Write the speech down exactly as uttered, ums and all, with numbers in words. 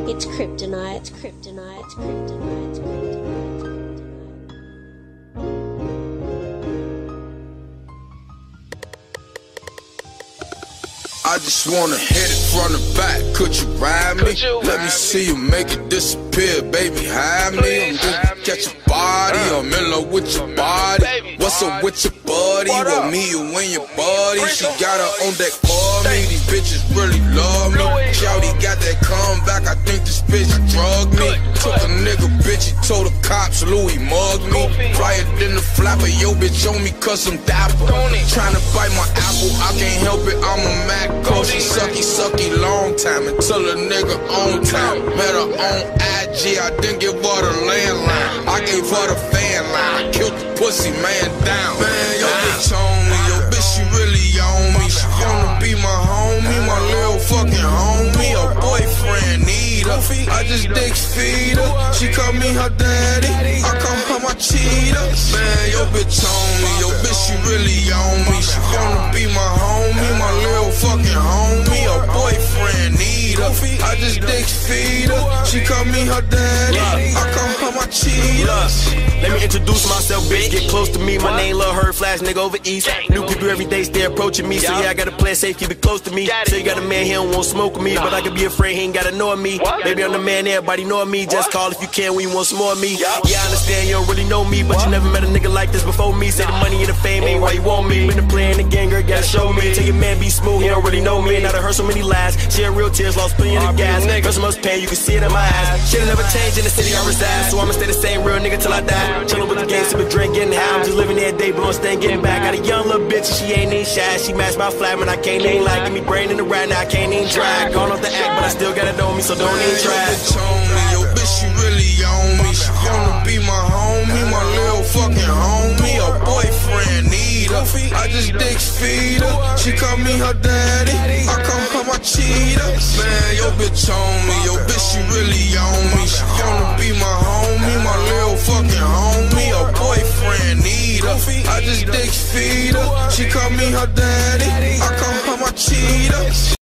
It's kryptonite, it's kryptonite, it's kryptonite, it's kryptonite. I just wanna hit it from the back, could you ride me? Let me see you make it disappear, baby, hide me. I'm gonna catch your body, I'm in love with your body. What's up with your buddy? Want me, you and your buddy. She got her on deck for me, these bitches really love me. Shawty got that comeback, I think this bitch drugged me. Took a nigga, bitch, he told the cops Louis mugged me. Flyer than the flapper, yo bitch on me cause I'm dapper. Tryna bite my apple, I can't help it, I'm a Mac. She sucky, sucky long time until a nigga on time. Met her on I G, I didn't give her the landline. I gave her the fan line, I killed the pussy man down. Man, yo bitch on me, yo bitch she really on me. She wanna be my homie, my little fucking homie. Her boyfriend need her, I just dick feed her. She call me her daddy, I call her my cheater. Man, yo bitch on me, yo bitch she really on me. She wanna be my homie, my little fucking homie. Her boyfriend need her, I just dick feed her. She call me her daddy, I call her my cheater. Let me introduce myself, bitch, get close to me. My name Lil Herb, flash nigga over east. New people every day stay approaching me, so yeah, I gotta play it safe, keep it close to me. So you got a man, he don't want smoke with me, but I could be afraid, he ain't gotta know me. Baby, I'm the man, everybody know me. Just call if you can when you want some more of me. Yeah, I understand you don't really know me, but you never met a nigga like this before me. Say the money and the fame ain't why you want me. Been a player in the gang, girl, gotta show me. Tell your man be smooth, he don't really know me. And I done heard so many lies, shed real tears, lost plenty of the gas. First most pain, you can see it in my eyes. Shit'll never change in the city I reside, so I'ma stay the same real nigga till I die. Chillin' with the gang, sippin' drink, getting high. I'm just living every day, blowin' stain, getting back. Got a young little bitch and she ain't even shy. She match my flat when I can't even lie. Give me brain in the ride, now I can't even try. Gone off the act, but I still got it on me, so don't even try. Yo bitch on me, yo bitch she really on me. She wanna be my homie, my little fucking homie. Her boyfriend need her, I just dick feed her. She call me her daddy, I call her my cheater. Man, yo bitch on me, yo bitch she really on me. She wanna be my homie, my little fucking homie. Her boyfriend need her, I just dick feed her. She call me her daddy, I call her my cheater.